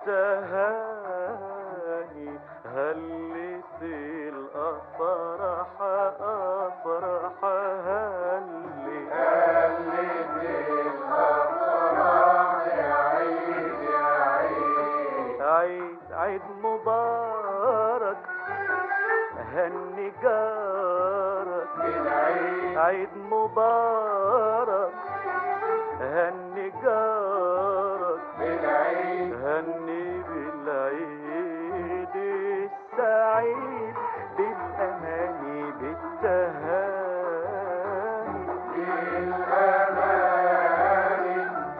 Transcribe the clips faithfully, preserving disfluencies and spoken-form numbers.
بالتهاني، هلت الأفراح أفراح هلت هلت الأفراح يا عيد يا عيد. عيد عيد مبارك هني جارك بالعيد عيد مبارك هني جارك بالعيد هني بالعيد السعيد بالأماني بالتهاني بالأماني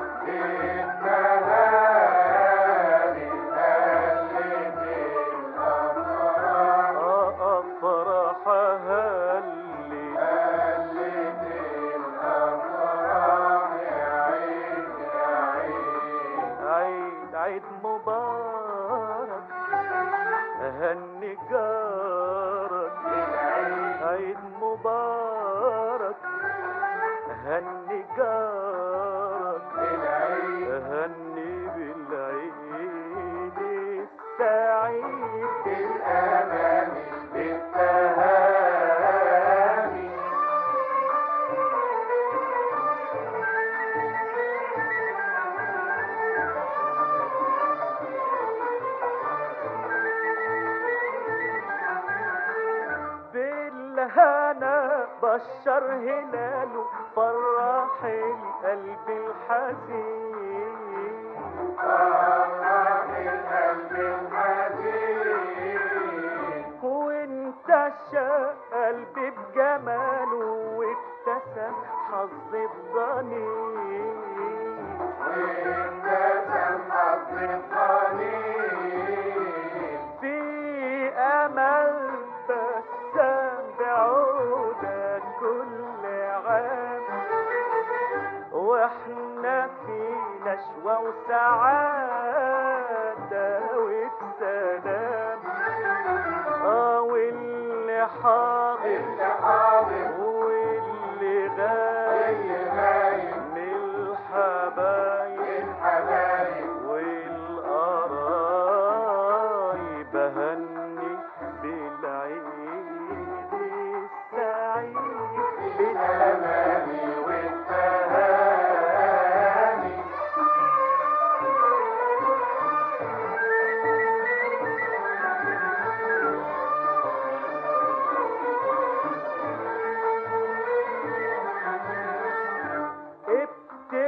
بالتهاني. هلت الأفراح أفرح هلي هلت الأفراح يا عيد يا عيد. عيد عيد مبارك هني جارك بالعيد عيد مبارك هني جارك بالعيد هني بالعيد السعيد بالأماني بالتهاني. بالهنا بشر هلاله فرح القلب الحزين فرح القلب الحزين. وانت شاق قلبي بجماله وابتسم حظ الضنين وابتسم حظ الضنين. في امل بسام بعودك كل عام واحنا في نشوة وسعادة وبسلام اه واللي حاضر اللي حاضر واللي غايب واللي غايب من الحبايب الحبايب والقرايب هني بالعيد السعيد بالأماني والتهاني.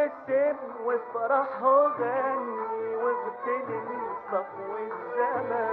ابتسم وافرح وغني واغتنم صفو الزمان